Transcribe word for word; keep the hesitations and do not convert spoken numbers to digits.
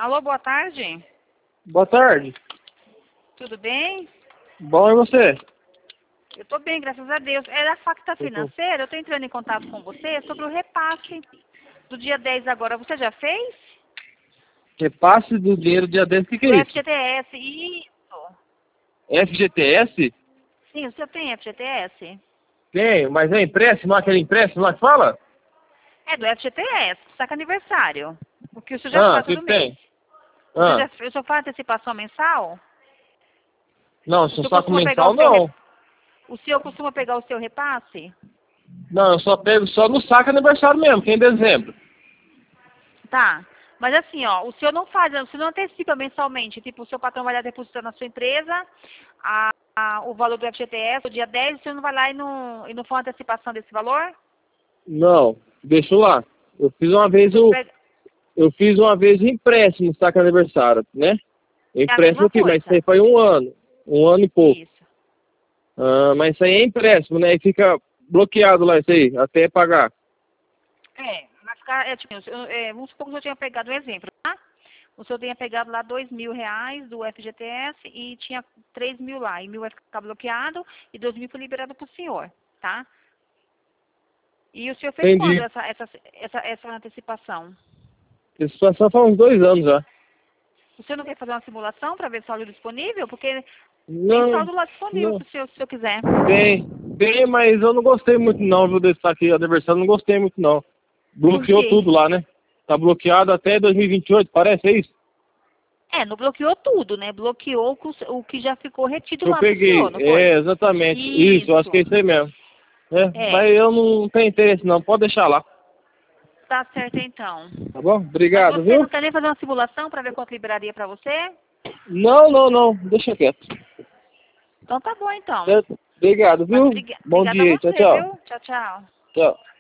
Alô, boa tarde. Boa tarde. Tudo bem? Bom, e você? Eu tô bem, graças a Deus. É da Facta Financeira, eu tô entrando em contato com você sobre o repasse do dia dez agora. Você já fez? Repasse do dinheiro dia dez, o que, que Do é isso? F G T S, isso. F G T S? Sim, o senhor tem F G T S? Tem, mas é empréstimo, aquele empréstimo lá que fala? É do F G T S, saca aniversário. O que o senhor já Ah, o faz que, todo que mês. tem? O senhor, Ah, já, o senhor faz antecipação mensal? não, O se um senhor saco costuma pegar o mensal, seu não. rep... O senhor costuma pegar o seu repasse? Não, eu só pego só no saco aniversário mesmo, que é em dezembro. Tá. Mas assim, ó, o senhor não faz, o senhor não antecipa mensalmente, tipo, o seu patrão vai lá depositando na sua empresa a, a- o valor do F G T S, o dia dez, o senhor não vai lá e não, e não for uma antecipação desse valor? Não, deixa lá. Eu fiz uma vez O senhor o. pega- Eu fiz uma vez o empréstimo no saco aniversário, né? É a Empréstimo mesma aqui, mas isso coisa. aí foi um ano. Um ano e pouco. Isso. Ah, mas isso aí é empréstimo, né? E fica bloqueado lá isso aí, até pagar. É, vai ficar, é, tipo, eu- é, vamos supor que o senhor tinha pegado um exemplo, tá? O senhor tinha pegado lá dois mil reais do F G T S e tinha três mil lá, e mil vai ficar bloqueado e dois mil foi liberado para o senhor, tá? E o senhor fez quando Entendi. essa, essa, essa, essa antecipação? Essa situação faz uns dois anos já. O senhor não quer fazer uma simulação para ver saldo disponível? Porque tem Não, saldo lá disponível não. se o senhor, se o senhor quiser. Tem, tem, mas eu não gostei muito não, viu, desse aqui, aniversário, não gostei muito não. Por Bloqueou quê? tudo lá, né? Tá bloqueado até dois mil e vinte e oito, parece, é isso? É, não bloqueou tudo, né? Bloqueou o que o o que já ficou retido Eu lá pro senhor, peguei, não foi? é, exatamente, isso, eu acho que é Isso. isso aí mesmo. É, É, mas eu não tenho interesse não, pode deixar lá, tá certo então. tá bom? Mas Obrigado, você viu? não quer nem fazer uma simulação para ver quanto liberaria para você? Não, não, não, deixa quieto. Então tá bom então. Certo? Obrigado, Mas viu? briga- Bom obrigada a dia aí, tchau, você, tchau. viu? Tchau, tchau. Tchau.